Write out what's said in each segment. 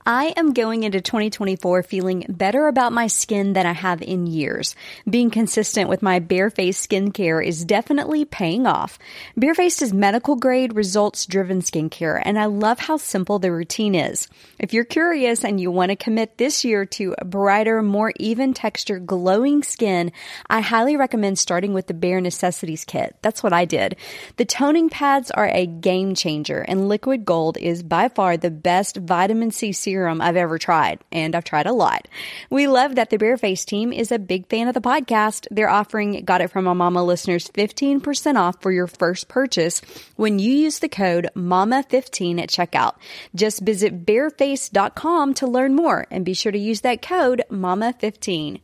I am going into 2024 feeling better about my skin than I have in years. Being consistent with my Barefaced skincare is definitely paying off. Barefaced is medical grade, results-driven skincare, and I love how simple the routine is. If you're curious and you want to commit this year to a brighter, more even texture, glowing skin, I highly recommend starting with the Bare Necessities Kit. That's what I did. The toning pads are a game changer, and Liquid Gold is by far the best vitamin C serum I've ever tried, and I've tried a lot. We love that the Barefaced team is a big fan of the podcast. They're offering Got It From My Mama listeners 15% off for your first purchase when you use the code MAMA15 at checkout. Just visit barefaced.com to learn more, and be sure to use that code MAMA15.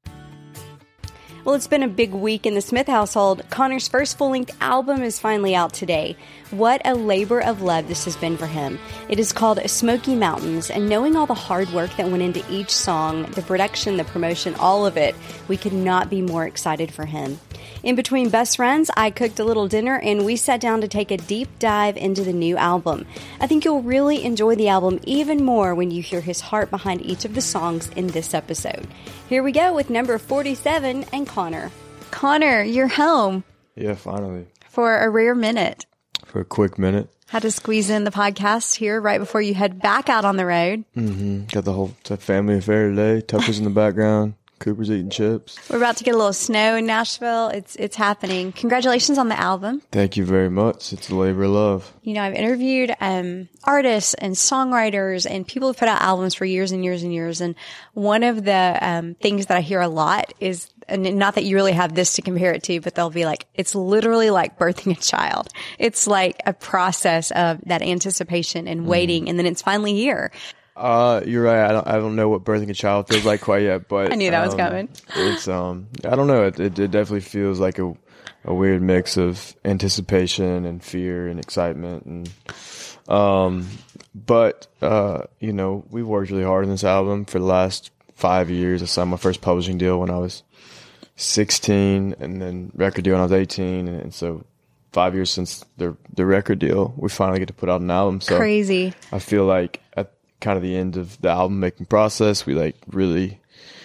Well, it's been a big week in the Smith household. Connor's first full-length album is finally out today. What a labor of love this has been for him. It is called Smoky Mountains, and knowing all the hard work that went into each song, the production, the promotion, all of it, we could not be more excited for him. In between best friends, I cooked a little dinner and we sat down to take a deep dive into the new album. I think you'll really enjoy the album even more when you hear his heart behind each of the songs in this episode. Here we go with number 47 and Connor. Connor, you're home. Yeah, finally. For a rare minute. For a quick minute. Had to squeeze in the podcast here right before you head back out on the road. Got the whole family affair today. Tucker's in the background. Cooper's eating chips. We're about to get a little snow in Nashville. It's happening. Congratulations on the album. Thank you very much. It's a labor of love. You know, I've interviewed artists and songwriters and people who put out albums for years and years and years. And one of the things that I hear a lot is, and not that you really have this to compare it to, but they'll be like, it's literally like birthing a child. It's like a process of that anticipation and waiting, and then it's finally here. You're right. I don't know what birthing a child feels like quite yet, but I knew that was coming. It's I don't know. It definitely feels like a weird mix of anticipation and fear and excitement, and but you know, we worked really hard on this album for the last 5 years. I signed my first publishing deal when I was 16, and then record deal when I was 18, and so 5 years since the record deal, we finally get to put out an album. So crazy. I feel like at kind of the end of the album making process, we like really,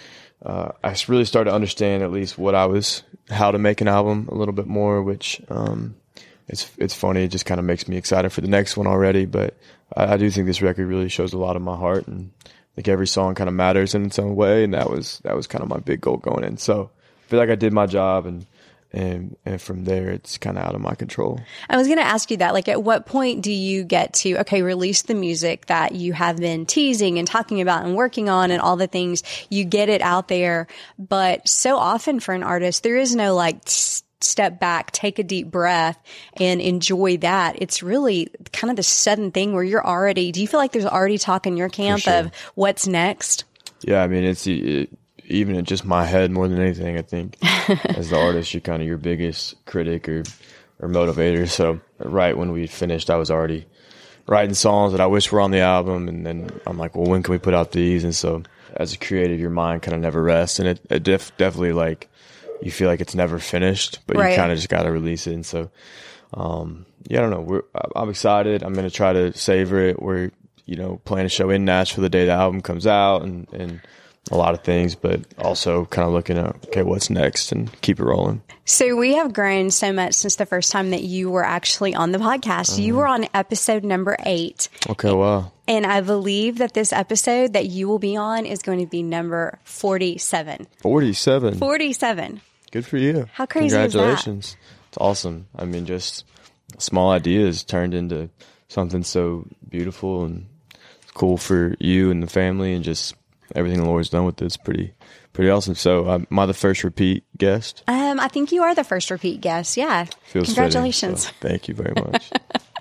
I really started to understand at least how to make an album a little bit more, which, it's funny. It just kind of makes me excited for the next one already. But I do think this record really shows a lot of my heart, and I think every song kind of matters in its own way. And that was kind of my big goal going in. So I feel like I did my job, and from there, it's kind of out of my control. I was going to ask you that, like, at what point do you get to, okay, release the music that you have been teasing and talking about and working on and all the things, you get it out there. But so often for an artist, there is no like step back, take a deep breath and enjoy that. It's really kind of the sudden thing where do you feel like there's already talk in your camp of what's next? Yeah, I mean, even in just my head more than anything, I think as the artist, you're kind of your biggest critic or motivator. So right when we finished, I was already writing songs that I wish were on the album. And then I'm like, well, when can we put out these? And so as a creative, your mind kind of never rests. And it definitely like, you feel like it's never finished, but you kind of just got to release it. And so, yeah, I don't know. I'm excited. I'm going to try to savor it. We're, playing a show in Nashville the day the album comes out, and a lot of things, but also kind of looking at, okay, what's next, and keep it rolling. So we have grown so much since the first time that you were actually on the podcast. You were on episode number 8. Okay, wow. And I believe that this episode that you will be on is going to be number 47. 47? 47. Good for you. How crazy is that? Congratulations. It's awesome. I mean, just small ideas turned into something so beautiful and cool for you and the family, and just everything the Lord's done with it's pretty awesome. So am I the first repeat guest? I think you are the first repeat guest. Yeah. Feels Congratulations. Fitting, so thank you very much.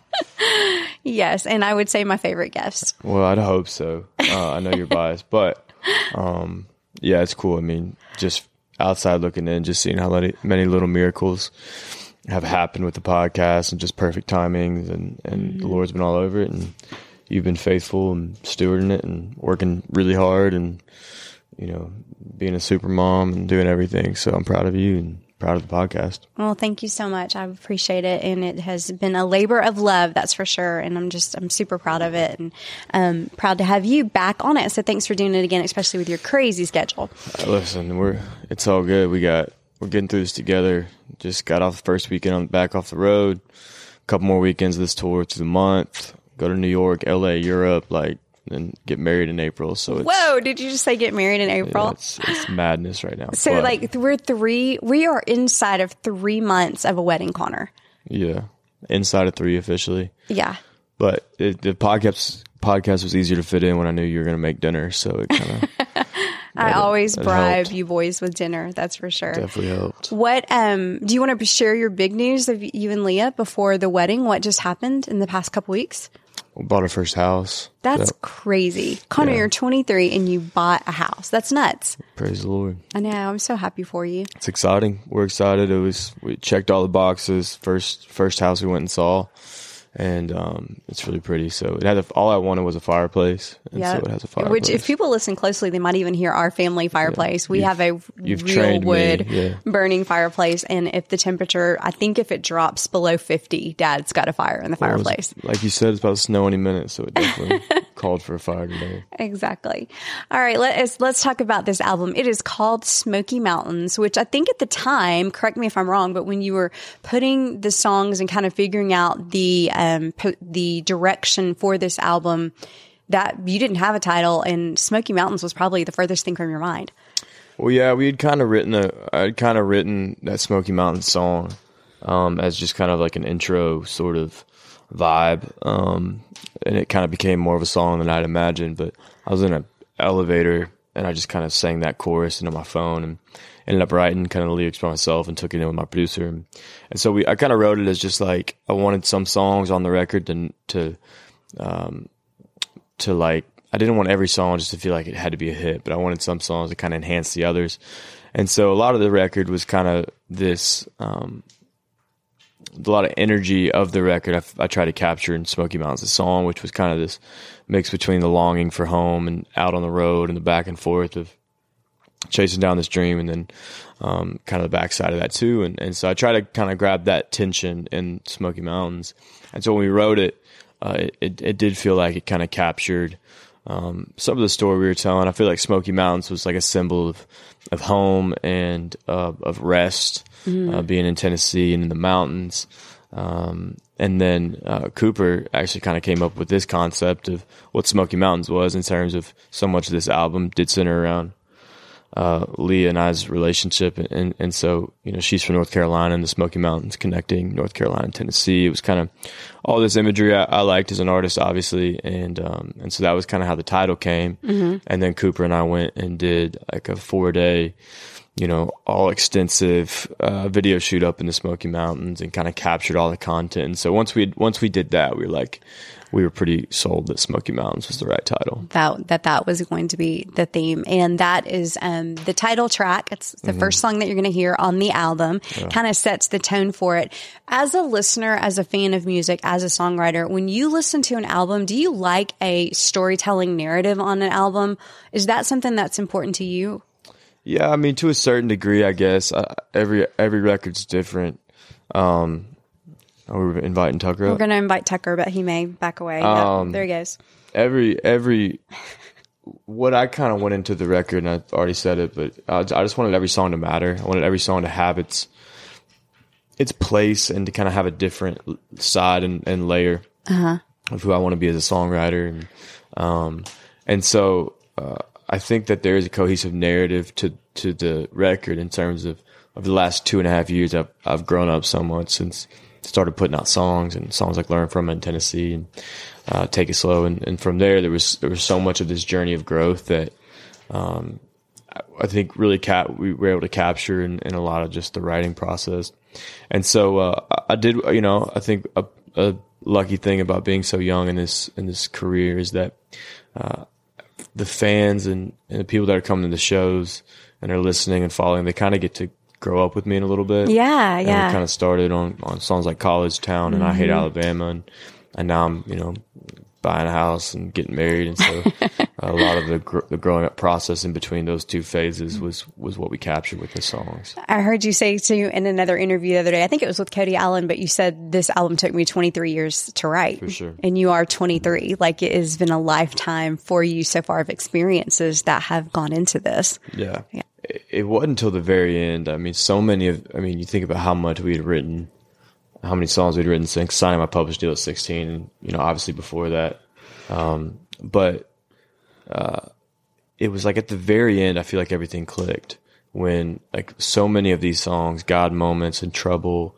Yes, and I would say my favorite guest. Well, I'd hope so. I know you're biased, but yeah, it's cool. I mean, just outside looking in, just seeing how many little miracles have happened with the podcast, and just perfect timings, and the Lord's been all over it, and you've been faithful and stewarding it and working really hard, and being a super mom and doing everything. So I'm proud of you, and proud of the podcast. Well, thank you so much. I appreciate it. And it has been a labor of love, that's for sure. And I'm super proud of it, and proud to have you back on it. So thanks for doing it again, especially with your crazy schedule. Listen, it's all good. We're getting through this together. Just got off the first weekend back off the road. A couple more weekends of this tour through the month. Go to New York, LA, Europe, and get married in April. So whoa, did you just say get married in April? Yeah, it's madness right now. So we are inside of 3 months of a wedding, Connor. Yeah. Inside of 3 officially. Yeah. But the podcast was easier to fit in when I knew you were going to make dinner. So it kind of, I always bribe you boys with dinner. That's for sure. Definitely helped. What, do you want to share your big news of you and Leah before the wedding? What just happened in the past couple weeks? We bought our first house. That's crazy. Connor, you're 23 and you bought a house. That's nuts. Praise the Lord. I know. I'm so happy for you. It's exciting. We're excited. We checked all the boxes. First house we went and saw. And it's really pretty. So it had all I wanted was a fireplace. And so it has a fireplace. Which, if people listen closely, they might even hear our family fireplace. We have a real wood burning fireplace. And if the temperature, I think if it drops below 50, Dad's got a fire in the fireplace. Like you said, it's about to snow any minute. So it definitely called for a fire today. Exactly. All right. Let's talk about this album. It is called Smoky Mountains, which I think at the time, correct me if I'm wrong, but when you were putting the songs and kind of figuring out the direction for this album, that you didn't have a title, and Smoky Mountains was probably the furthest thing from your mind. Well, yeah, I'd kind of written that Smoky Mountains song as just kind of like an intro sort of vibe, and it kind of became more of a song than I'd imagined. But I was in an elevator and I just kind of sang that chorus into my phone and ended up writing kind of the lyrics by myself and took it in with my producer. And so I kind of wrote it as just like, I wanted some songs on the record to like, I didn't want every song just to feel like it had to be a hit, but I wanted some songs to kind of enhance the others. And so a lot of the record was kind of this, a lot of energy of the record I tried to capture in Smoky Mountains, the song, which was kind of this mix between the longing for home and out on the road and the back and forth of chasing down this dream, and then kind of the backside of that too. And so I try to kind of grab that tension in Smoky Mountains. And so when we wrote it, it did feel like it kind of captured some of the story we were telling. I feel like Smoky Mountains was like a symbol of home and of rest, being in Tennessee and in the mountains. And then Cooper actually kind of came up with this concept of what Smoky Mountains was, in terms of so much of this album did center around Leah and I's relationship. And so, she's from North Carolina, and the Smoky Mountains connecting North Carolina and Tennessee. It was kind of all this imagery I liked as an artist, obviously. And so that was kind of how the title came. Mm-hmm. And then Cooper and I went and did like a 4-day, all extensive video shoot up in the Smoky Mountains and kind of captured all the content. And so once we did that, we were pretty sold that Smoky Mountains was the right title. That was going to be the theme. And that is the title track. It's the first song that you're going to hear on the album. Kind of sets the tone for it. As a listener, as a fan of music, as a songwriter, when you listen to an album, do you like a storytelling narrative on an album? Is that something that's important to you? Yeah, I mean, to a certain degree, I guess. Every record's different. Are we inviting Tucker up? We're going to invite Tucker, but he may back away. There he goes. What I kind of went into the record, and I've already said it, but I just wanted every song to matter. I wanted every song to have its place and to kind of have a different side and layer of who I want to be as a songwriter. And so I think that there is a cohesive narrative to the record in terms of the last 2.5 years. I've grown up so much since started putting out songs like Learn From in Tennessee and Take It Slow. And from there was so much of this journey of growth that I think really we were able to capture in a lot of just the writing process. And so I did, I think a lucky thing about being so young in this career is that the fans and the people that are coming to the shows and are listening and following, they kind of get to grow up with me in a little bit. Yeah. And we kind of started on songs like College Town and I Hate Alabama, and now I'm, buying a house and getting married. And so a lot of the growing up process in between those two phases was what we captured with the songs. I heard you say to in another interview the other day, I think it was with Cody Allen, but you said this album took me 23 years to write. For sure. And you are 23. Like, it has been a lifetime for you so far of experiences that have gone into this. Yeah. It wasn't until the very end. I mean, you think about how much we had written, how many songs we'd written since signing my published deal at 16, and, obviously before that. But it was like at the very end, I feel like everything clicked when like so many of these songs, God Moments and Trouble,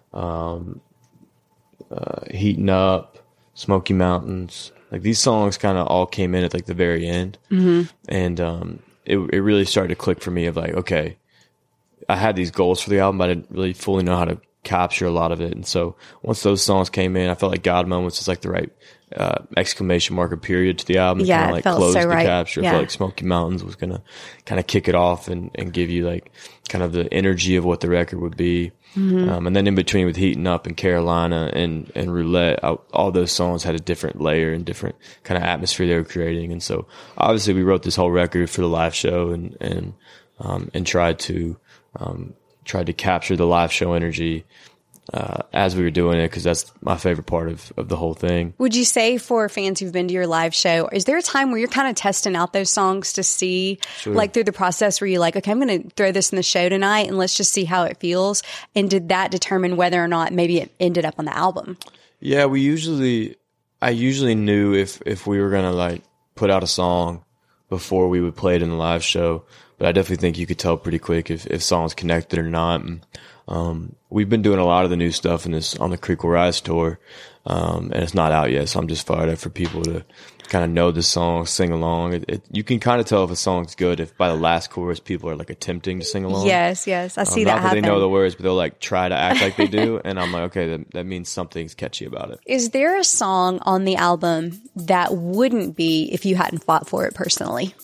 Heating Up, Smoky Mountains, like these songs kind of all came in at like the very end. Mm-hmm. And it really started to click for me of like, okay, I had these goals for the album, but I didn't really fully know how to capture a lot of it. And so once those songs came in, I felt like God Moments was like the right exclamation mark or period to the album. Yeah, like it felt close so the right. capture. Yeah. I felt like Smoky Mountains was gonna kind of kick it off and give you like kind of the energy of what the record would be. Mm-hmm. And then in between with Heating Up and Carolina and Roulette, all those songs had a different layer and different kind of atmosphere they were creating. And so obviously we wrote this whole record for the live show and tried to capture the live show energy as we were doing it, because that's my favorite part of the whole thing. Would you say for fans who've been to your live show, is there a time where you're kind of testing out those songs to see, like through the process where you're like, okay, I'm going to throw this in the show tonight and let's just see how it feels? And did that determine whether or not maybe it ended up on the album? Yeah, I usually knew if we were going to like put out a song before we would play it in the live show, but I definitely think you could tell pretty quick if songs connected or not. And, we've been doing a lot of the new stuff on the Creek Will Rise tour, and it's not out yet. So I'm just fired up for people to kind of know the song, sing along. You can kind of tell if a song's good if by the last chorus people are like attempting to sing along. Yes, I see that happen. Not that they know the words, but they'll like try to act like they do. And I'm like, okay, that means something's catchy about it. Is there a song on the album that wouldn't be if you hadn't fought for it personally?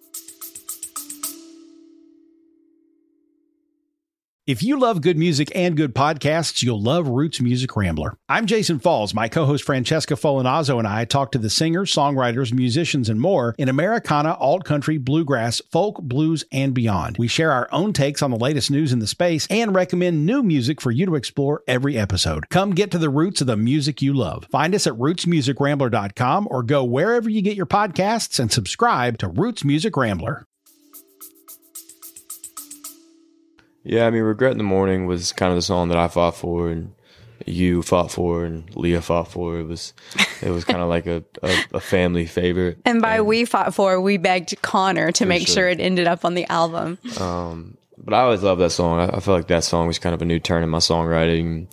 If you love good music and good podcasts, you'll love Roots Music Rambler. I'm Jason Falls. My co-host Francesca Folinazzo and I talk to the singers, songwriters, musicians, and more in Americana, alt-country, bluegrass, folk, blues, and beyond. We share our own takes on the latest news in the space and recommend new music for you to explore every episode. Come get to the roots of the music you love. Find us at rootsmusicrambler.com or go wherever you get your podcasts and subscribe to Roots Music Rambler. Yeah, I mean, Regret in the Morning was kind of the song that I fought for, and you fought for, and Leah fought for. It was kind of like a family favorite. And by we fought for, we begged Connor to make sure it ended up on the album. But I always loved that song. I felt like that song was kind of a new turn in my songwriting,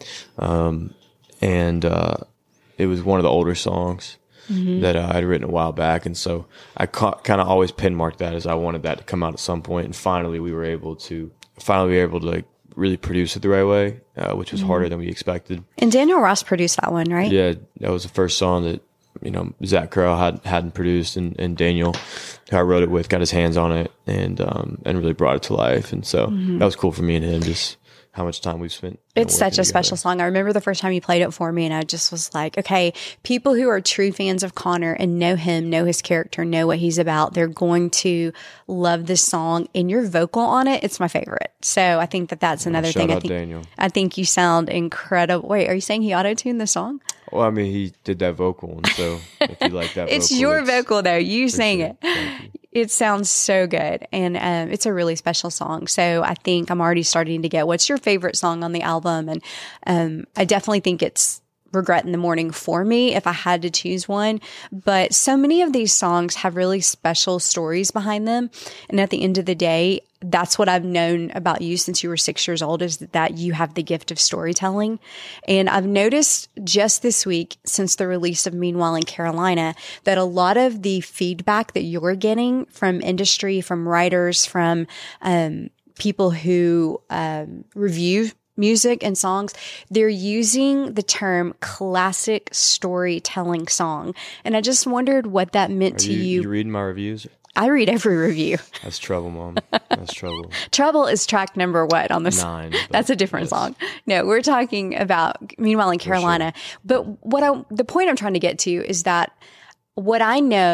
and it was one of the older songs that I had written a while back, and so I kind of always pinmarked that as I wanted that to come out at some point, and finally we were able to like really produce it the right way, which was harder than we expected. And Daniel Ross produced that one, right? Yeah, that was the first song that Zach Carroll hadn't produced, and Daniel, who I wrote it with, got his hands on it and really brought it to life. And so that was cool for me and him, just how much time we've spent. It's such a special song. I remember the first time you played it for me, and I just was like, okay, people who are true fans of Connor and know him, know his character, know what he's about, they're going to love this song. And your vocal on it, it's my favorite. So I think that's another thing. Daniel. I think you sound incredible. Wait, are you saying he auto-tuned the song? Well, I mean, he did that vocal, and so if you like that it's vocal, your vocal, though. You sang sure. it. It sounds so good, and it's a really special song. So I think I'm already starting to get what's your favorite song on the album, and I definitely think it's Regret in the Morning for me if I had to choose one. But so many of these songs have really special stories behind them, and at the end of the day, that's what I've known about you since you were 6 years old, is that you have the gift of storytelling. And I've noticed just this week, since the release of Meanwhile in Carolina, that a lot of the feedback that you're getting from industry, from writers, from people who review music and songs, they're using the term classic storytelling song. And I just wondered what that meant to you. You reading my reviews? I read every review. That's Trouble, Mom. That's Trouble. Trouble is track number what on this? 9. That's a different song. No, we're talking about Meanwhile in Carolina. Sure. But the point I'm trying to get to is that what I know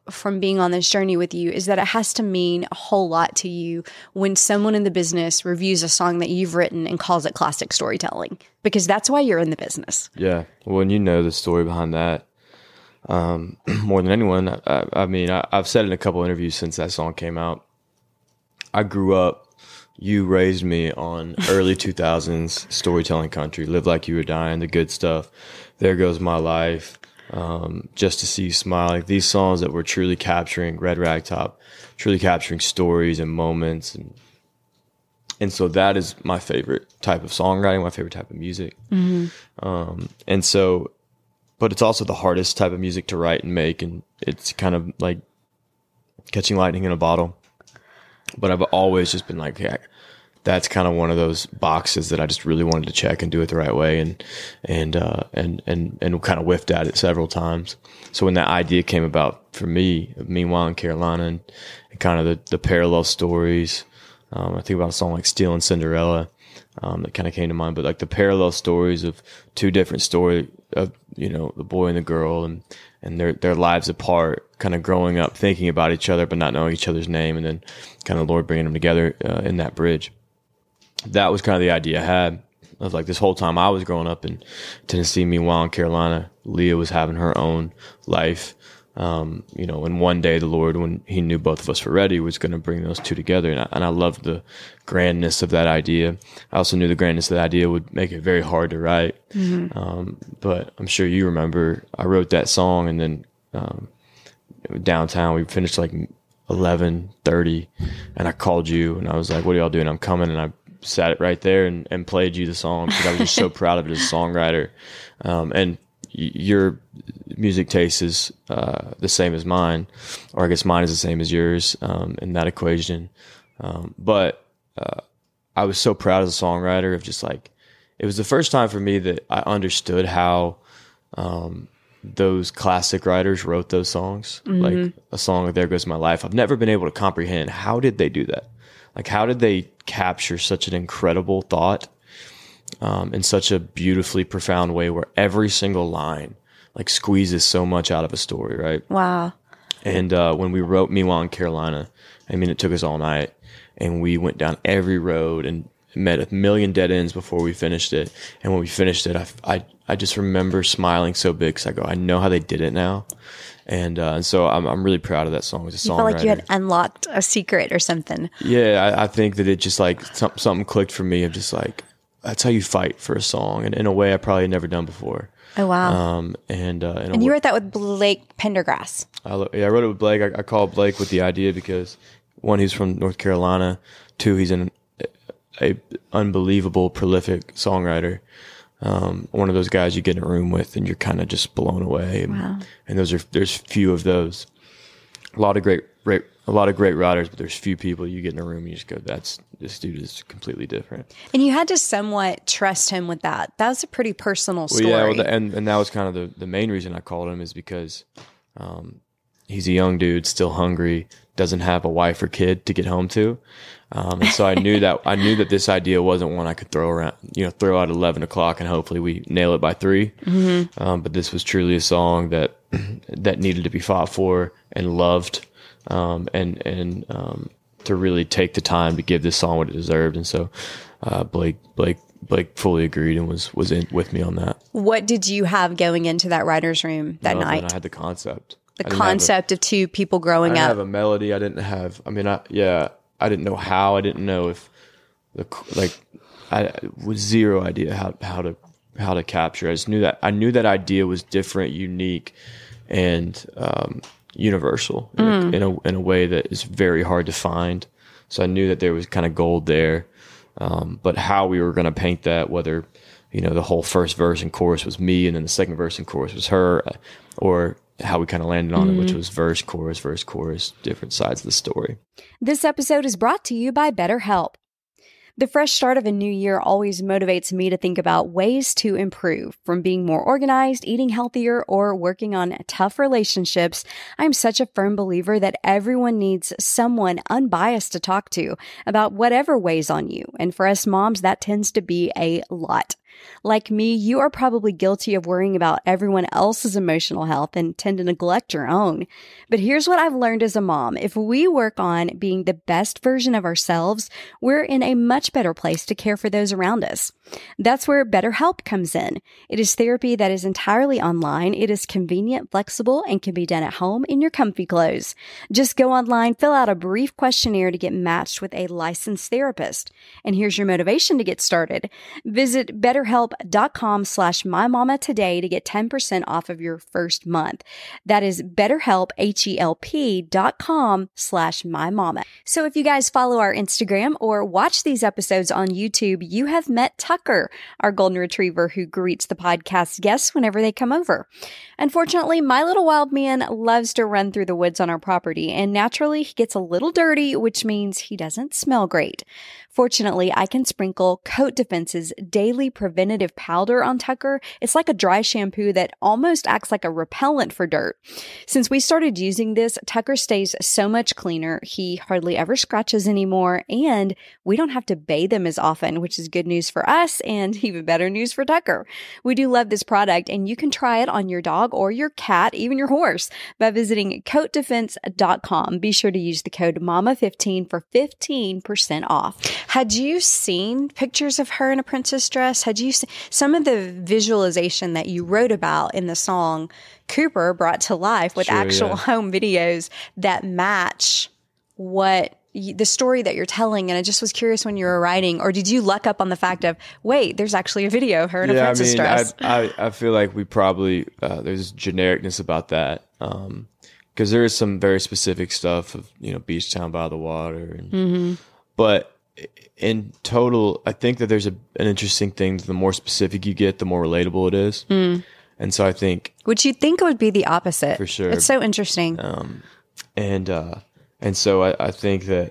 from being on this journey with you is that it has to mean a whole lot to you when someone in the business reviews a song that you've written and calls it classic storytelling, because that's why you're in the business. Yeah. Well, and you know the story behind that more than anyone. I mean, I've said in a couple interviews since that song came out, I grew up, you raised me on early 2000s storytelling country, Live Like You Were Dying, the good stuff, There Goes My Life, Just to See You Smile, like these songs that were truly capturing Red Ragtop, truly capturing stories and moments. And so that is my favorite type of songwriting, my favorite type of music. Mm-hmm. And so, but it's also the hardest type of music to write and make. And it's kind of like catching lightning in a bottle. But I've always just been like, yeah, that's kind of one of those boxes that I just really wanted to check and do it the right way, and kind of whiffed at it several times. So when that idea came about for me, Meanwhile in Carolina, and kind of the parallel stories, I think about a song like Stealing Cinderella, that kind of came to mind. But like the parallel stories of two different stories of, you know, the boy and the girl, and their lives apart, kind of growing up, thinking about each other, but not knowing each other's name. And then kind of Lord bringing them together in that bridge. That was kind of the idea I had. I was like, this whole time I was growing up in Tennessee, meanwhile in Carolina, Leah was having her own life. You know, and one day the Lord, when he knew both of us were ready, was going to bring those two together. And I loved the grandness of that idea. I also knew the grandness of that idea would make it very hard to write. Mm-hmm. But I'm sure you remember, I wrote that song, and then downtown, we finished like 11:30, and I called you, and I was like, what are y'all doing? I'm coming. And I sat it right there and played you the song, because I was just so proud of it as a songwriter. And your music taste is the same as mine, or I guess mine is the same as yours in that equation. But I was so proud as a songwriter of just like, it was the first time for me that I understood how those classic writers wrote those songs. Mm-hmm. Like a song like There Goes My Life. I've never been able to comprehend, how did they do that? Like, how did they capture such an incredible thought in such a beautifully profound way, where every single line like squeezes so much out of a story, right? Wow. And when we wrote Meanwhile in Carolina, I mean, it took us all night, and we went down every road and met a million dead ends before we finished it. And when we finished it, I just remember smiling so big, because I go, I know how they did it now. And so I'm really proud of that song as a songwriter. You felt like you had unlocked a secret or something. Yeah, I think that it just like something clicked for me of just like, that's how you fight for a song, and in a way I probably had never done before. Oh, wow. And you wrote that with Blake Pendergrass. I wrote it with Blake. I called Blake with the idea because, one, he's from North Carolina. Two, he's an unbelievable, prolific songwriter. One of those guys you get in a room with and you're kind of just blown away. Wow. And there's few of those. A lot of great writers, but there's few people you get in a room and you just go, this dude is completely different. And you had to somewhat trust him with that. That was a pretty personal story. Well, yeah, and that was kind of the main reason I called him, is because he's a young dude, still hungry, doesn't have a wife or kid to get home to. And so I knew that this idea wasn't one I could throw out at 11 o'clock and hopefully we nail it by 3. Mm-hmm. But this was truly a song that needed to be fought for and loved, and to really take the time to give this song what it deserved. And so Blake fully agreed and was in with me on that. What did you have going into that writer's room that night? I had the concept. The concept of two people growing up. I didn't have a melody. I didn't have. I didn't know how. I didn't know if I was zero idea how to capture. I just knew that idea was different, unique, and universal in a way that is very hard to find. So I knew that there was kind of gold there, but how we were going to paint that, whether the whole first verse and chorus was me, and then the second verse and chorus was her, or how we kind of landed on it, which was verse, chorus, different sides of the story. This episode is brought to you by BetterHelp. The fresh start of a new year always motivates me to think about ways to improve. From being more organized, eating healthier, or working on tough relationships, I'm such a firm believer that everyone needs someone unbiased to talk to about whatever weighs on you. And for us moms, that tends to be a lot. Like me, you are probably guilty of worrying about everyone else's emotional health and tend to neglect your own. But here's what I've learned as a mom. If we work on being the best version of ourselves, we're in a much better place to care for those around us. That's where BetterHelp comes in. It is therapy that is entirely online. It is convenient, flexible, and can be done at home in your comfy clothes. Just go online, fill out a brief questionnaire to get matched with a licensed therapist. And here's your motivation to get started. Visit BetterHelp.com/MyMama today to get 10% off of your first month. That is BetterHelp, HELP.com/MyMama. So if you guys follow our Instagram or watch these episodes on YouTube, you have met Tucker, our golden retriever who greets the podcast guests whenever they come over. Unfortunately, my little wild man loves to run through the woods on our property, and naturally he gets a little dirty, which means he doesn't smell great. Fortunately, I can sprinkle Coat Defense's daily preventative powder on Tucker. It's like a dry shampoo that almost acts like a repellent for dirt. Since we started using this, Tucker stays so much cleaner. He hardly ever scratches anymore, and we don't have to bathe him as often, which is good news for us and even better news for Tucker. We do love this product, and you can try it on your dog or your cat, even your horse, by visiting CoatDefense.com. Be sure to use the code MAMA15 for 15% off. Had you seen pictures of her in a princess dress? Had you seen some of the visualization that you wrote about in the song Cooper brought to life with actual home videos that match what the story that you're telling? And I just was curious when you were writing, or did you luck up on the fact of, wait, there's actually a video of her in a princess dress? I feel like we probably, there's genericness about that. Because there is some very specific stuff of, Beach Town by the water. And, but in total, I think that there's an interesting thing. The more specific you get, the more relatable it is. And so I think, which you'd think would be the opposite. For sure. It's so interesting. And so I think that,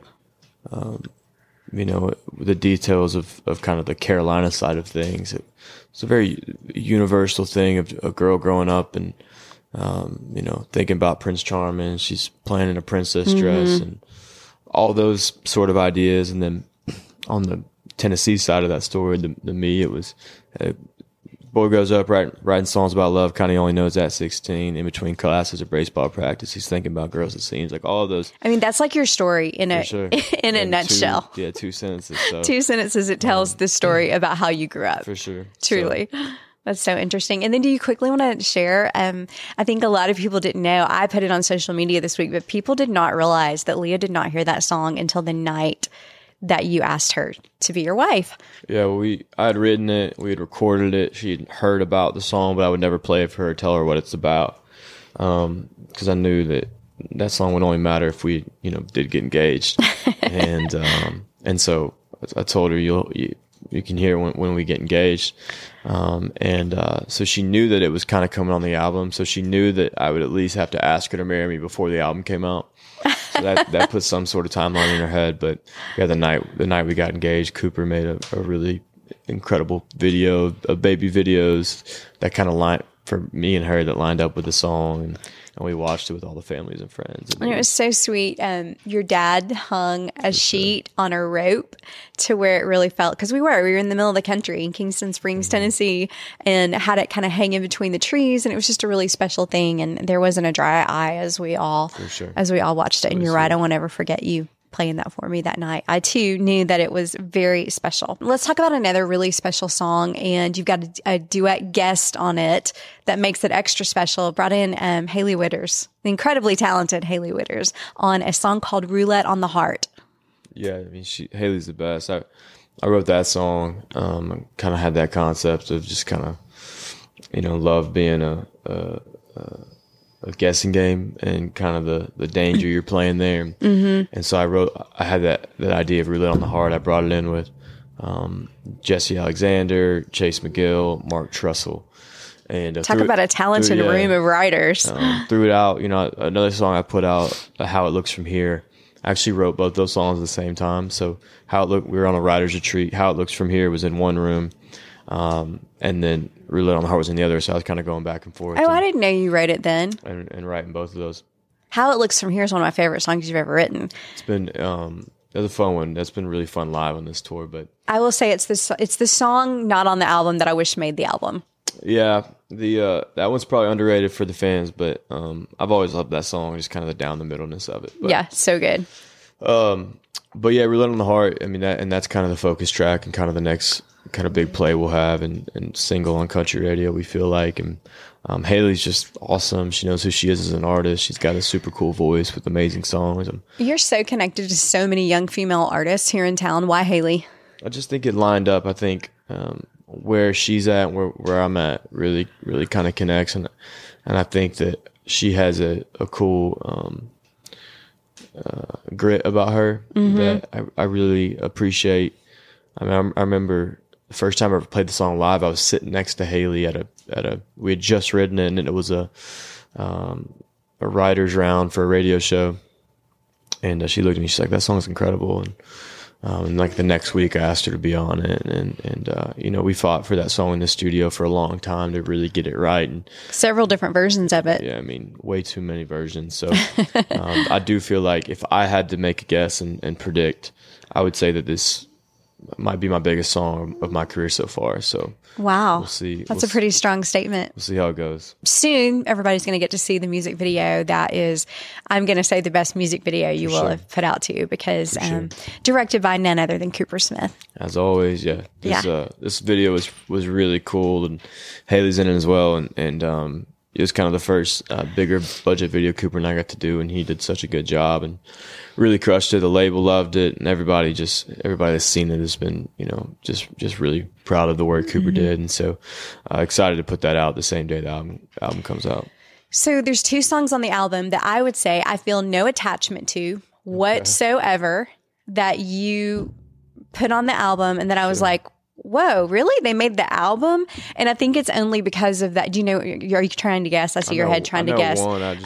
the details of kind of the Carolina side of things, it's a very universal thing of a girl growing up and, thinking about Prince Charming. She's playing in a princess dress and all those sort of ideas. And then on the Tennessee side of that story, the me, it was boy grows up writing songs about love, kind of only knows at 16. In between classes or baseball practice, he's thinking about girls, it seems. Like all of those. I mean, that's like your story in a nutshell. Two sentences. So. 2 sentences. It tells the story about how you grew up. For sure. Truly. So. That's so interesting. And then do you quickly want to share? I think a lot of people didn't know. I put it on social media this week, but people did not realize that Leah did not hear that song until the night that you asked her to be your wife. Yeah, I had written it. We had recorded it. She had heard about the song, but I would never play it for her, tell her what it's about. Because I knew that song would only matter if we, did get engaged. And so I told her, you can hear when we get engaged. So she knew that it was kind of coming on the album. So she knew that I would at least have to ask her to marry me before the album came out. So that put some sort of timeline in her head. But yeah, the night we got engaged, Cooper made a really incredible video of baby videos that kind of lined for me and her that lined up with the song. And we watched it with all the families and friends. And it was so sweet. Your dad hung a sheet on a rope to where it really felt, because we were in the middle of the country in Kingston Springs, Tennessee, and had it kind of hang in between the trees. And it was just a really special thing. And there wasn't a dry eye as we all watched it. And you're right. I won't ever forget you playing that for me that night. I too knew that it was very special. Let's talk about another really special song, and you've got a duet guest on it that makes it extra special. Brought in Hailey Whitters, the incredibly talented Hailey Whitters, on a song called Roulette on the Heart. Yeah, I mean, Hailey's the best. I wrote that song. Kind of had that concept of just kind of, love being a guessing game and kind of the danger you're playing there. Mm-hmm. And so I had that idea of Roulette on the Heart. I brought it in with Jesse Alexander, Chase McGill, Mark Trussell. And talk about a talented room of writers. Threw it out. Another song I put out, How It Looks From Here. I actually wrote both those songs at the same time. So we were on a writer's retreat. How It Looks From Here was in one room. And then Roulette on the Heart was in the other, so I was kind of going back and forth. Oh, I didn't know you wrote it then. And writing both of those. How It Looks From Here is one of my favorite songs you've ever written. It's been That's a fun one. That's been really fun live on this tour. But I will say it's the song not on the album that I wish made the album. yeah, that one's probably underrated for the fans, but I've always loved that song, just kind of the down the middleness of it. But, Yeah, so good. But yeah, Relentless on the Heart. I mean, that's kind of the focus track and kind of the next kind of big play we'll have and single on country radio. We feel like, and Haley's just awesome. She knows who she is as an artist. She's got a super cool voice with amazing songs. You're so connected to so many young female artists here in town. Why Haley? I just think it lined up. I think where she's at, and where I'm at, really, really kind of connects, and I think that she has a cool grit about her that I really appreciate. I mean, I remember the first time I ever played the song live, I was sitting next to Haley we had just written it, and it was a writer's round for a radio show, and she looked at me, she's like, that song's incredible, and like the next week I asked her to be on it, and you know, we fought for that song in the studio for a long time to really get it right, and several different versions of it. Yeah, I mean, way too many versions. So I do feel like if I had to make a guess and predict, I would say that this might be my biggest song of my career so far. So wow, we'll see. That's a pretty strong statement. We'll see how it goes. Soon, everybody's going to get to see the music video. That is, I'm going to say, the best music video you will have put out to, because directed by none other than Cooper Smith. As always, yeah. This video was really cool, and Haley's in it as well, and it was kind of the first bigger budget video Cooper and I got to do, and he did such a good job and really crushed it. The label loved it, and everybody that's seen it has been, you know, just really proud of the work Cooper did, and so excited to put that out the same day the album comes out. So there's 2 songs on the album that I would say I feel no attachment to whatsoever that you put on the album, and that I was like, whoa, really? They made the album? And I think it's only because of that. Do you know, are you trying to guess? I see your head trying to guess.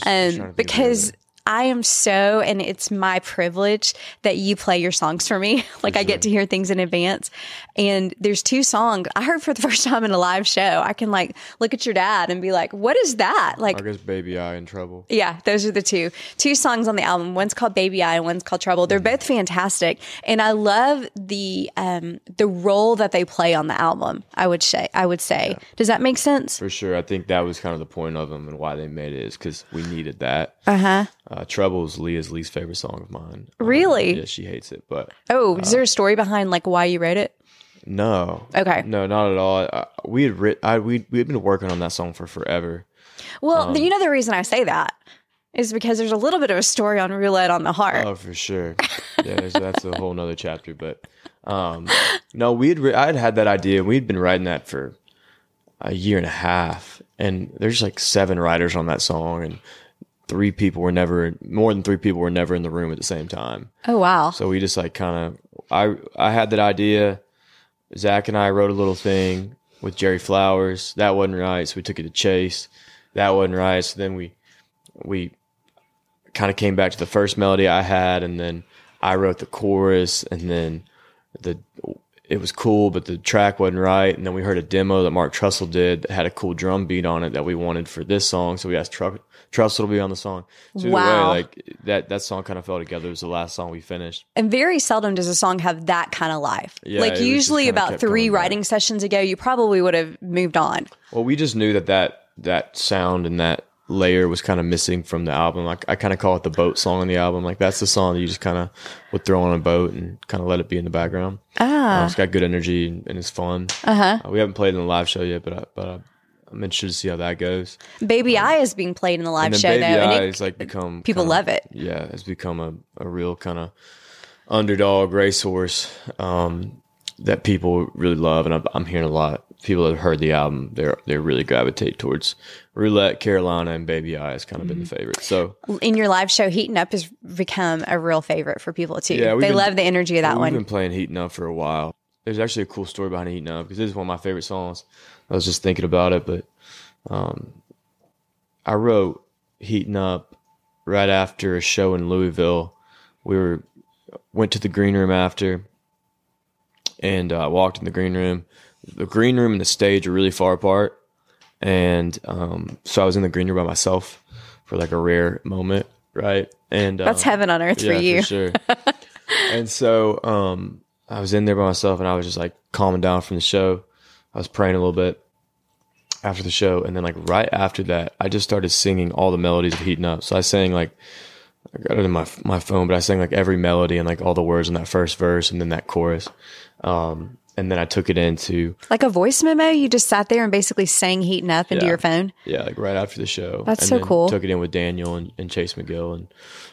Because I am so, and it's my privilege that you play your songs for me. Like I get to hear things in advance. And there's 2 songs I heard for the first time in a live show. I can like look at your dad and be like, what is that? Like, I guess Baby I and Trouble. Yeah, those are the two songs on the album. One's called Baby I and one's called Trouble. They're both fantastic. And I love the role that they play on the album, I would say. Yeah. Does that make sense? For sure. I think that was kind of the point of them and why they made it, is because we needed that. Trouble is Leah's least favorite song of mine. Really? Yeah, she hates it. But is there a story behind like why you wrote it? No. Okay. No, not at all. We'd been working on that song for forever. Well, you know the reason I say that is because there's a little bit of a story on Roulette on the Heart. Oh, for sure. Yeah, that's a whole nother chapter. But no, I had that idea. We'd been writing that for a year and a half, and there's like 7 writers on that song, and more than 3 people were never in the room at the same time. Oh, wow. So we just like kind of, I had that idea. Zach and I wrote a little thing with Jerry Flowers. That wasn't right, so we took it to Chase. That wasn't right, so then we kind of came back to the first melody I had, and then I wrote the chorus, and then it was cool, but the track wasn't right. And then we heard a demo that Mark Trussell did that had a cool drum beat on it that we wanted for this song. So we asked Trussell to be on the song. So wow. Way, like that song kind of fell together. It was the last song we finished. And very seldom does a song have that kind of life. Yeah, like usually about 3 writing sessions ago, you probably would have moved on. Well, we just knew that sound and that layer was kind of missing from the album. Like I kind of call it the boat song on the album. Like that's the song that you just kind of would throw on a boat and kind of let it be in the background. It's got good energy and it's fun. We haven't played in the live show yet, but I'm interested to see how that goes. Baby I is being played in the live show, Baby though. I is like become people love it. Yeah, it's become a real kind of underdog racehorse that people really love, and I'm hearing a lot. People that have heard the album, they really gravitate towards Roulette, Carolina, and Baby I has kind of been the favorite. So in your live show, Heatin' Up has become a real favorite for people too. Yeah, they love the energy of that one. We've been playing Heatin' Up for a while. There's actually a cool story behind Heatin' Up because this is one of my favorite songs. I was just thinking about it, but I wrote Heatin' Up right after a show in Louisville. We went to the green room after, and I walked in the green room. The green room and the stage are really far apart, and so I was in the green room by myself for like a rare moment, right? And that's heaven on earth for you. For sure. And so I was in there by myself, and I was just like calming down from the show. I was praying a little bit after the show, and then like right after that, I just started singing all the melodies of Heating Up. So I sang like, I got it in my phone, but I sang like every melody and like all the words in that first verse and then that chorus. And then I took it into like a voice memo. You just sat there and basically sang Heating Up into your phone. Yeah, like right after the show. That's and so then cool. Took it in with Daniel and Chase McGill,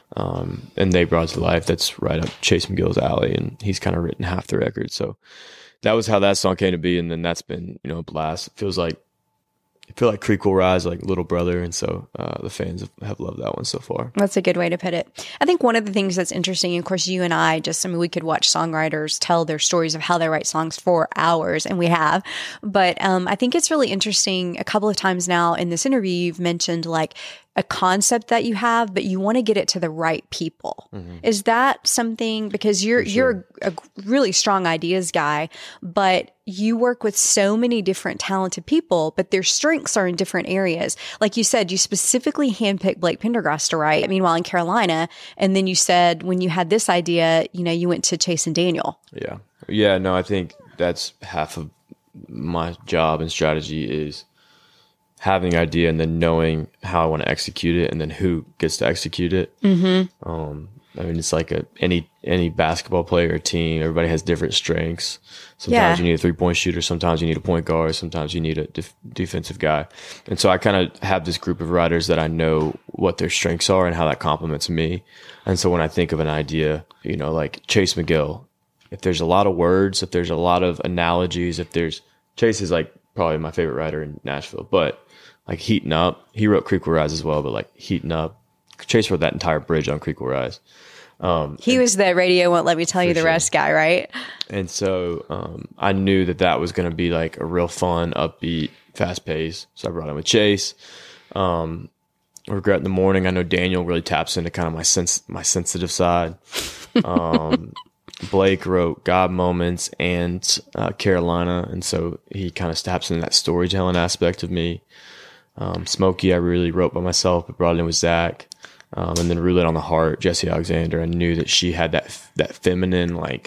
and they brought it to life. That's right up Chase McGill's alley, and he's kind of written half the record. So that was how that song came to be, and then that's been a blast. It feels like Creek Will Rise, like little brother, and so the fans have loved that one so far. That's a good way to put it. I think one of the things that's interesting, of course, you and I we could watch songwriters tell their stories of how they write songs for hours, and we have. But I think it's really interesting. A couple of times now in this interview, you've mentioned like a concept that you have, but you want to get it to the right people. Mm-hmm. Is that something, because you're a really strong ideas guy, but you work with so many different talented people, but their strengths are in different areas. Like you said, you specifically handpicked Blake Pendergrass to write, meanwhile in Carolina. And then you said when you had this idea, you went to Chase and Daniel. Yeah. Yeah. No, I think that's half of my job and strategy is having an idea and then knowing how I want to execute it and then who gets to execute it. Mm-hmm. It's like any basketball player or team, everybody has different strengths. Sometimes you need a 3-point shooter. Sometimes you need a point guard. Sometimes you need a defensive guy. And so I kind of have this group of writers that I know what their strengths are and how that complements me. And so when I think of an idea, like Chase McGill, if there's a lot of words, if there's a lot of analogies, Chase is like probably my favorite writer in Nashville, but like Heating Up, he wrote Creek Will Rise as well, but like Heating Up, Chase wrote that entire bridge on Creek Will Rise. He was the radio won't let me tell you the rest guy, right? And so I knew that was going to be like a real fun, upbeat, fast pace. So I brought him with Chase. Regret in the Morning, I know Daniel really taps into kind of my sensitive side. Blake wrote God Moments and Carolina, and so he kind of taps into that storytelling aspect of me. Smokey, I really wrote by myself, but brought it in with Zach. And then Roulette on the Heart, Jesse Alexander. I knew that she had that feminine, like,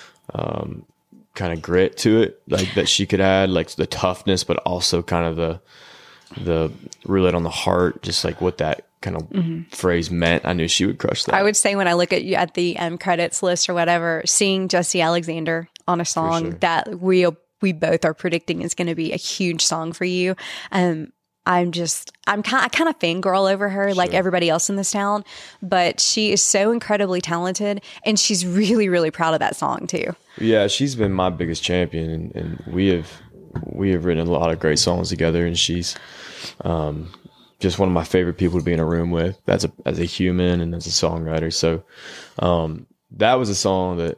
kind of grit to it, like that she could add, like the toughness, but also kind of the Roulette on the Heart, just like what that kind of phrase meant. I knew she would crush that. I would say when I look at you at the credits list or whatever, seeing Jesse Alexander on a song that we both are predicting is going to be a huge song for you. I kind of fangirl over her like everybody else in this town, but she is so incredibly talented and she's really, really proud of that song too. Yeah, she's been my biggest champion and we have written a lot of great songs together, and she's just one of my favorite people to be in a room with as a human and as a songwriter. So that was a song that,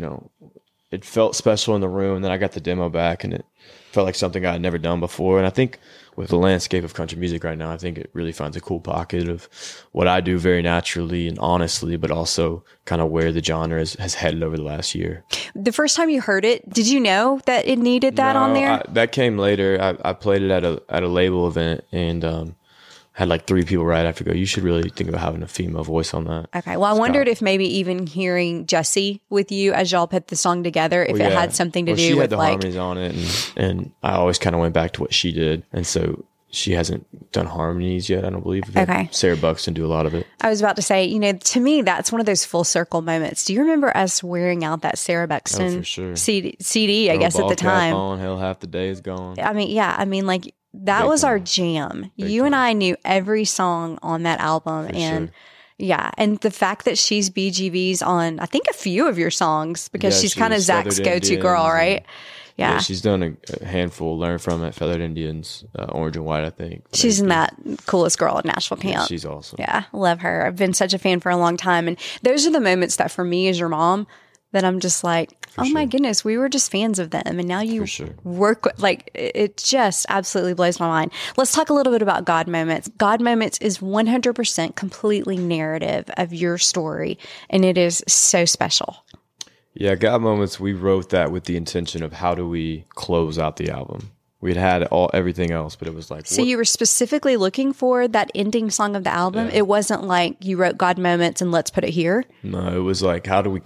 it felt special in the room, and then I got the demo back and it felt like something I had never done before. And I think with the landscape of country music right now, I think it really finds a cool pocket of what I do very naturally and honestly, but also kind of where the genre has headed over the last year. The first time you heard it, did you know that it needed that on there? That came later. I played it at a label event and had like 3 people right after go, you should really think about having a female voice on that. Okay. Well, I wondered if maybe even hearing Jesse with you as y'all put the song together, if it had something to do with she had the harmonies on it, and I always kind of went back to what she did. And so she hasn't done harmonies yet, I don't believe. Okay. Sarah Buxton do a lot of it. I was about to say, to me, that's one of those full circle moments. Do you remember us wearing out that Sarah Buxton for sure. CD, I guess, at the time? On, hell, half the day is gone. Like, that was our jam. You and I knew every song on that album. And the fact that she's BGVs on, I think, a few of your songs, because she's kind of Zach's go-to girl, right? Yeah. She's done a handful. Learned from at Feathered Indians, Orange and White, I think. She's in that Coolest Girl at Nashville camp. Yeah, she's awesome. Yeah, love her. I've been such a fan for a long time. And those are the moments that for me as your mom, that I'm just like, my goodness, we were just fans of them. And now you work with, like, it just absolutely blows my mind. Let's talk a little bit about God Moments. God Moments is 100% completely narrative of your story. And it is so special. Yeah, God Moments, we wrote that with the intention of how do we close out the album? We'd had everything else, but it was like... So you were specifically looking for that ending song of the album? Yeah. It wasn't like you wrote God Moments and let's put it here? No, it was like, how do we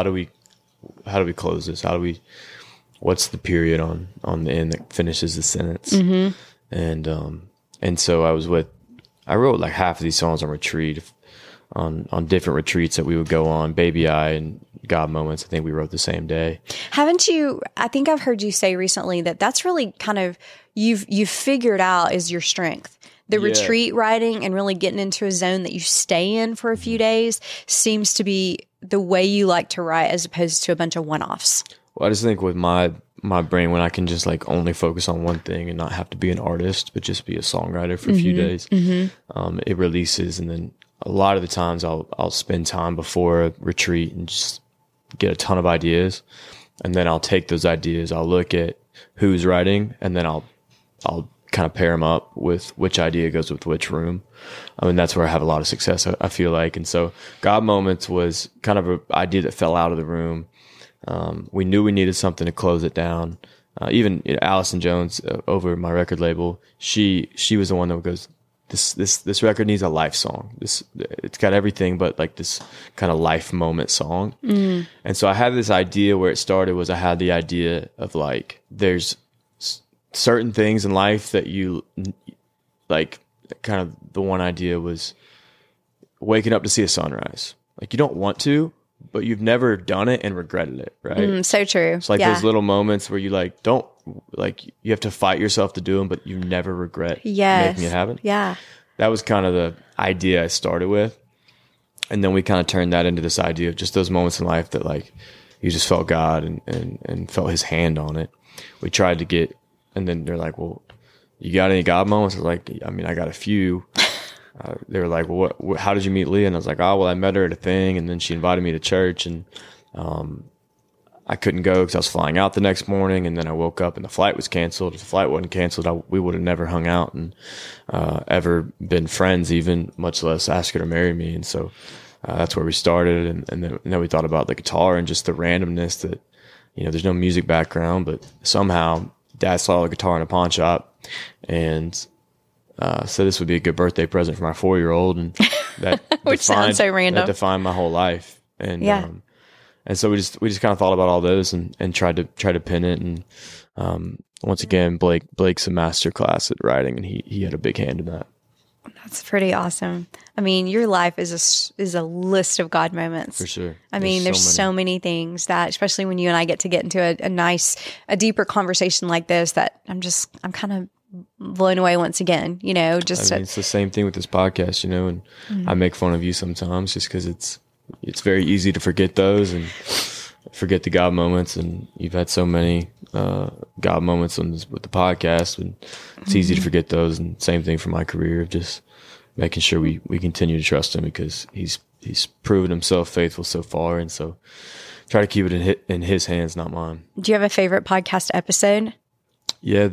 close this? What's the period on the end that finishes the sentence? Mm-hmm. And so I wrote like half of these songs on retreat, on different retreats that we would go on. Baby I and God Moments, I think we wrote the same day. Haven't you, I think I've heard you say recently that that's really kind of, you've figured out is your strength. The retreat writing and really getting into a zone that you stay in for a few days seems to be the way you like to write as opposed to a bunch of one-offs. Well, I just think with my brain, when I can just like only focus on one thing and not have to be an artist, but just be a songwriter for a few days, it releases. And then a lot of the times I'll spend time before a retreat and just get a ton of ideas. And then I'll take those ideas, I'll look at who's writing, and then I'll kind of pair them up with which idea goes with which room. I mean, that's where I have a lot of success, I feel like. And so God Moments was kind of an idea that fell out of the room. We knew we needed something to close it down. Even Allison Jones over my record label, she was the one that goes, this record needs a life song. It's got everything but like this kind of life moment song. Mm. And so I had this idea where it started was I had the idea of like, there's certain things in life that you like, kind of the one idea was waking up to see a sunrise. Like you don't want to, but you've never done it and regretted it, right? So true. It's like those little moments where you like don't like you have to fight yourself to do them, but you never regret making it happen. Yeah, that was kind of the idea I started with, and then we kind of turned that into this idea of just those moments in life that like you just felt God and felt His hand on it. We tried to get, and then they're like, "Well, you got any God moments?" I was like, "I mean, I got a few." They were like, well, how did you meet Leah? And I was like, oh, well, I met her at a thing. And then she invited me to church. And I couldn't go because I was flying out the next morning. And then I woke up and the flight was canceled. If the flight wasn't canceled, we would have never hung out and ever been friends, even much less ask her to marry me. And so that's where we started. And then we thought about the guitar and just the randomness that, there's no music background, but somehow Dad saw a guitar in a pawn shop and so this would be a good birthday present for my 4-year-old, and that which sounds so random. That defined my whole life, and and so we just kind of thought about all those and tried to pin it, and once again Blake's a master class at writing, and he had a big hand in that. That's pretty awesome. I mean, your life is a list of God moments. For sure. I mean, there's so many things that, especially when you and I get into a deeper conversation like this, that I'm kind of blown away once again, it's the same thing with this podcast, and I make fun of you sometimes just because it's very easy to forget those and forget the God moments, and you've had so many God moments with the podcast, and it's easy to forget those. And same thing for my career, of just making sure we continue to trust Him because he's proven Himself faithful so far, and so try to keep it in His hands, not mine. Do you have a favorite podcast episode? Yeah,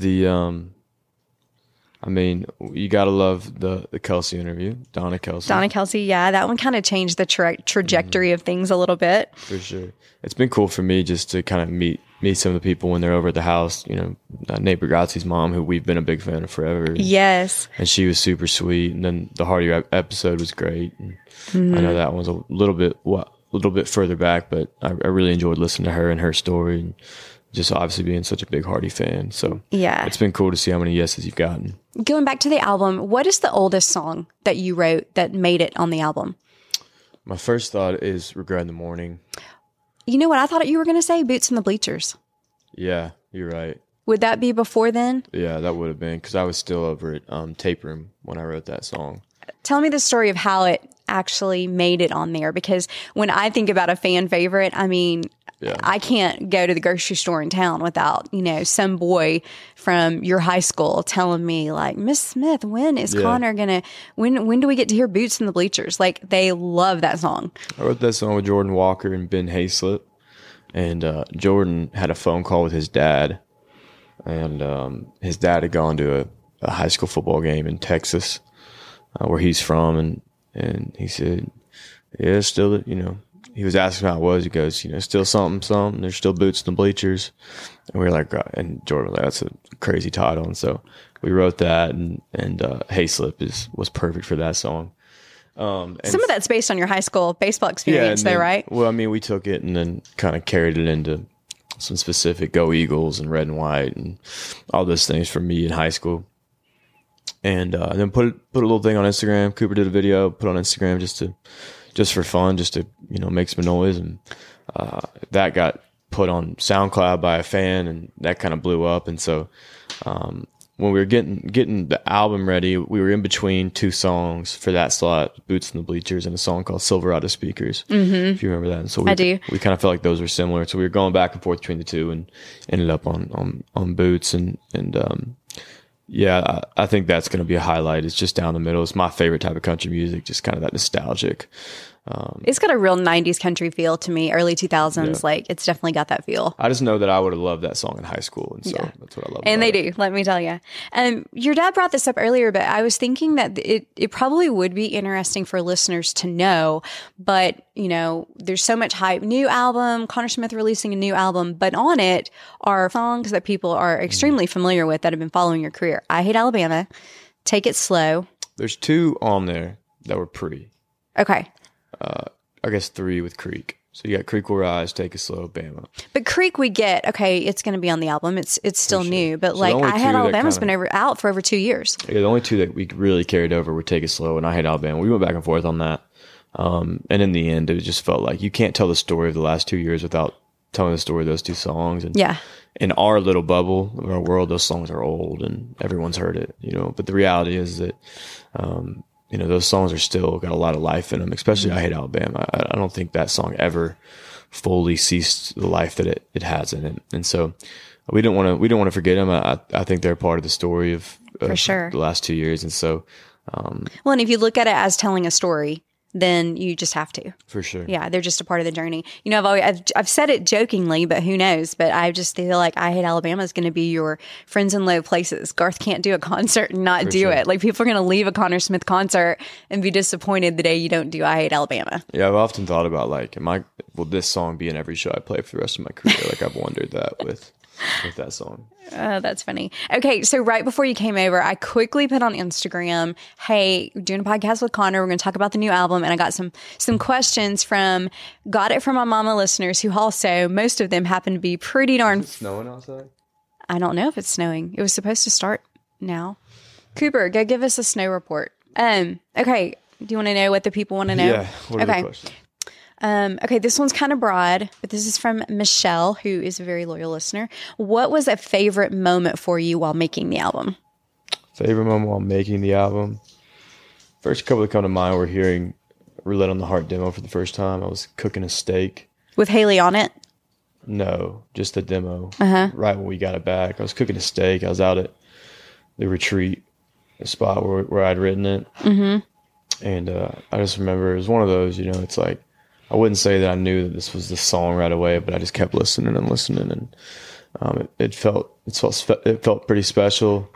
I mean, you got to love the Kelsey interview, Donna Kelsey. Yeah. That one kind of changed the trajectory of things a little bit. For sure. It's been cool for me just to kind of meet some of the people when they're over at the house. Nate Bargatze's mom, who we've been a big fan of forever. Yes. And she was super sweet. And then the Hardy episode was great. And I know that one's a little bit further back, but I really enjoyed listening to her and her story. And just obviously being such a big Hardy fan. So it's been cool to see how many yeses you've gotten. Going back to the album, what is the oldest song that you wrote that made it on the album? My first thought is Regret in the Morning. You know what I thought you were going to say? Boots in the Bleachers. Yeah, you're right. Would that be before then? Yeah, that would have been, because I was still over at Tape Room when I wrote that song. Tell me the story of how it actually made it on there, because when I think about a fan favorite, I mean, I can't go to the grocery store in town without, some boy from your high school telling me like, Miss Smith, when is Connor when do we get to hear Boots in the Bleachers? Like, they love that song. I wrote that song with Jordan Walker and Ben Hayslip, and Jordan had a phone call with his dad, and his dad had gone to a high school football game in Texas, where he's from, and he said, yeah, still, he was asking how it was. He goes, still something. There's still boots in the bleachers. And we were like, and Jordan was like, that's a crazy title. And so we wrote that, and Hey Slip was perfect for that song. And some of that's based on your high school baseball experience, though, right? Well, I mean, we took it and then kind of carried it into some specific Go Eagles and Red and White and all those things for me in high school. And then put a little thing on Instagram. Cooper did a video, put on Instagram just for fun, just to make some noise, and that got put on SoundCloud by a fan, and that kind of blew up. And so when we were getting the album ready, we were in between two songs for that slot, Boots in the Bleachers and a song called Silverado Speakers, if you remember that. And so I do. We kind of felt like those were similar. So we were going back and forth between the two and ended up on Boots. Yeah, I think that's going to be a highlight. It's just down the middle. It's my favorite type of country music, just kind of that nostalgic. It's got a real 90s country feel to me, early 2000s. Yeah. Like, it's definitely got that feel. I just know that I would have loved that song in high school. And so that's what I love. And they do, let me tell you. Your dad brought this up earlier, but I was thinking that it probably would be interesting for listeners to know. But, there's so much hype. New album, Connor Smith releasing a new album, but on it are songs that people are extremely familiar with that have been following your career. I Hate Alabama, Take It Slow. There's 2 on there that were pre. Okay. I guess 3 with Creek. So you got Creek Will Rise, Take It Slow, Bama. But Creek we get, okay, it's going to be on the album. It's still new. But so I Hate Alabama's been out for over 2 years. Yeah, the only 2 that we really carried over were Take It Slow and I Hate Alabama. We went back and forth on that. And in the end, it just felt like you can't tell the story of the last 2 years without telling the story of those 2 songs. And in our little bubble of our world, those songs are old and everyone's heard it, But the reality is that, those songs are still got a lot of life in them, especially I Hate Alabama. I don't think that song ever fully ceased the life that it has in it. And so we don't want to forget them. I think they're part of the story of for sure the last 2 years. And so, well, and if you look at it as telling a story, then you just have to. For sure. Yeah, they're just a part of the journey. I've said it jokingly, but who knows? But I just feel like I Hate Alabama is going to be your Friends in Low Places. Garth can't do a concert and not do it. Like, people are going to leave a Connor Smith concert and be disappointed the day you don't do I Hate Alabama. Yeah, I've often thought about, like, will this song be in every show I play for the rest of my career? Like, I've wondered that with that song. That's funny. Okay, so right before you came over, I quickly put on Instagram, hey, we're doing a podcast with Connor. We're going to talk about the new album. And I got some questions from Got It From My Mama listeners who also, most of them happen to be pretty darn... Is it snowing outside? I don't know if it's snowing. It was supposed to start now. Cooper, go give us a snow report. Okay, do you want to know what the people want to know? Yeah, what are the questions? Okay, this one's kind of broad, but this is from Michelle, who is a very loyal listener. What was a favorite moment for you while making the album? Favorite moment while making the album? First couple that come to mind were hearing Roulette on the Heart demo for the first time. I was cooking a steak. With Haley on it? No, just the demo. Right when we got it back. I was cooking a steak. I was out at the retreat, the spot where I'd written it. Mm-hmm. And I just remember it was one of those, it's like, I wouldn't say that I knew that this was the song right away, but I just kept listening and listening, and it felt pretty special.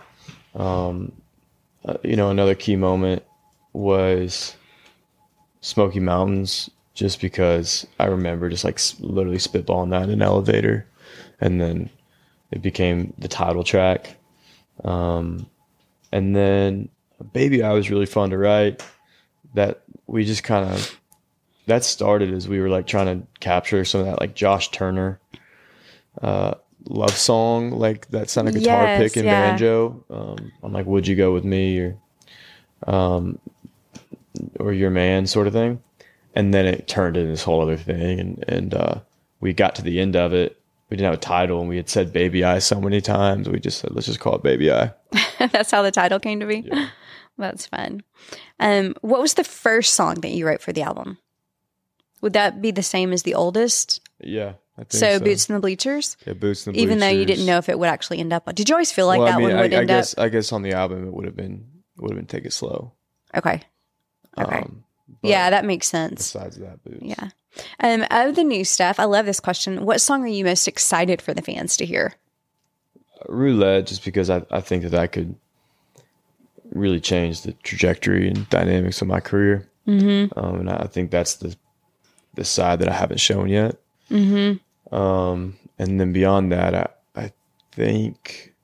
Another key moment was Smoky Mountains, just because I remember just like literally spitballing that in an elevator, and then it became the title track. And then Baby I was really fun to write. That we just kind of. That started as we were like trying to capture some of that like Josh Turner love song, like that sound of guitar pick and banjo on like Would You Go With Me or Your Man sort of thing. And then it turned into this whole other thing, and we got to the end of it. We didn't have a title, and we had said Baby I so many times. We just said, let's just call it Baby I. That's how the title came to be? Yeah. That's fun. What was the first song that you wrote for the album? Would that be the same as the oldest? Yeah, I think so. Boots in the Bleachers? Yeah, Boots in the Bleachers. Even though you didn't know if it would actually end up... Did you always feel like one would end up... I guess on the album it would have been Take It Slow. Okay. Yeah, that makes sense. Besides that, Boots. Yeah. Of the new stuff, I love this question. What song are you most excited for the fans to hear? Roulette, just because I think that could really change the trajectory and dynamics of my career. Mm-hmm. And I think that's the side that I haven't shown yet. Mm-hmm. And then beyond that, I think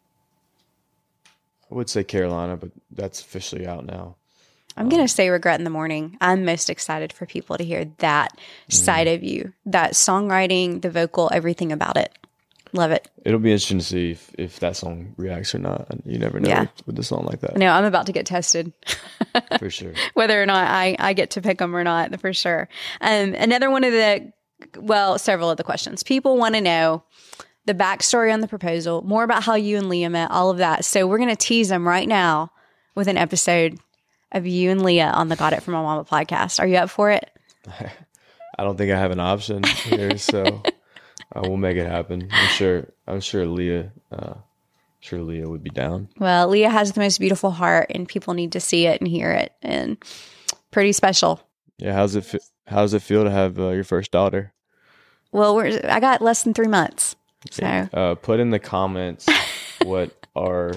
I would say Carolina, but that's officially out now. I'm going to say Regret in the Morning. I'm most excited for people to hear that side of you, that songwriting, the vocal, everything about it. Love it. It'll be interesting to see if that song reacts or not. You never know with a song like that. No, I'm about to get tested. For sure. Whether or not I get to pick them or not, for sure. Another one of several of the questions. People want to know the backstory on the proposal, more about how you and Leah met, all of that. So we're going to tease them right now with an episode of you and Leah on the Got It From My Mama podcast. Are you up for it? I don't think I have an option here, so we'll make it happen. I'm sure Leah would be down. Well, Leah has the most beautiful heart, and people need to see it and hear it, and pretty special. Yeah, how's it feel to have your first daughter? Well, I got less than 3 months. So put in the comments what our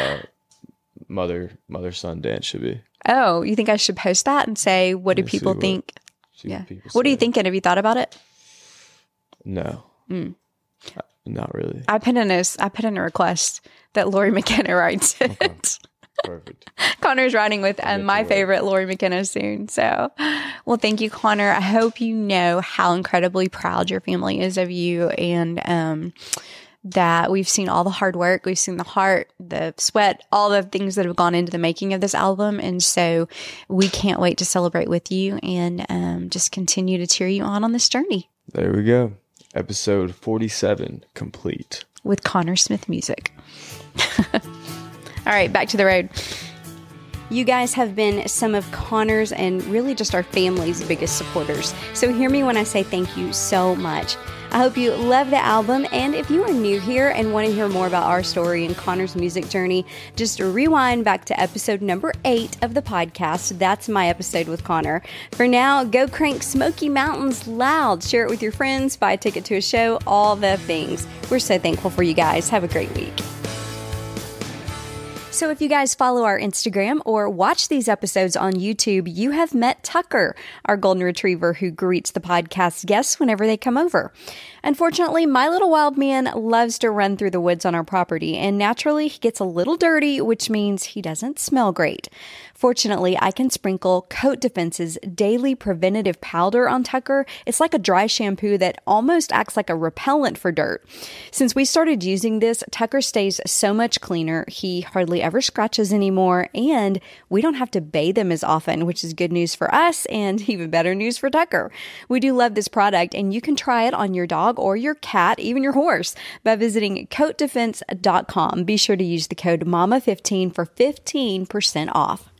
mother-son dance should be. Oh, you think I should post that and say, what do people think? What are you thinking? Have you thought about it? No, not really. I put in a request that Lori McKenna writes it. Okay. Perfect. Connor's writing with my favorite Lori McKenna soon. So, well, thank you, Connor. I hope you know how incredibly proud your family is of you, and that we've seen all the hard work, we've seen the heart, the sweat, all the things that have gone into the making of this album. And so we can't wait to celebrate with you and just continue to cheer you on this journey. There we go. Episode 47 complete. With Connor Smith Music. All right, back to the road. You guys have been some of Connor's and really just our family's biggest supporters. So hear me when I say thank you so much. I hope you love the album, and if you are new here and want to hear more about our story and Connor's music journey, just rewind back to episode number 8 of the podcast. That's my episode with Connor. For now, go crank Smoky Mountains loud, share it with your friends, buy a ticket to a show, all the things. We're so thankful for you guys. Have a great week. So if you guys follow our Instagram or watch these episodes on YouTube, you have met Tucker, our golden retriever who greets the podcast guests whenever they come over. Unfortunately, my little wild man loves to run through the woods on our property, and naturally he gets a little dirty, which means he doesn't smell great. Fortunately, I can sprinkle Coat Defense's daily preventative powder on Tucker. It's like a dry shampoo that almost acts like a repellent for dirt. Since we started using this, Tucker stays so much cleaner. He hardly ever scratches anymore, and we don't have to bathe him as often, which is good news for us and even better news for Tucker. We do love this product, and you can try it on your dog or your cat, even your horse, by visiting coatdefense.com. Be sure to use the code MAMA15 for 15% off.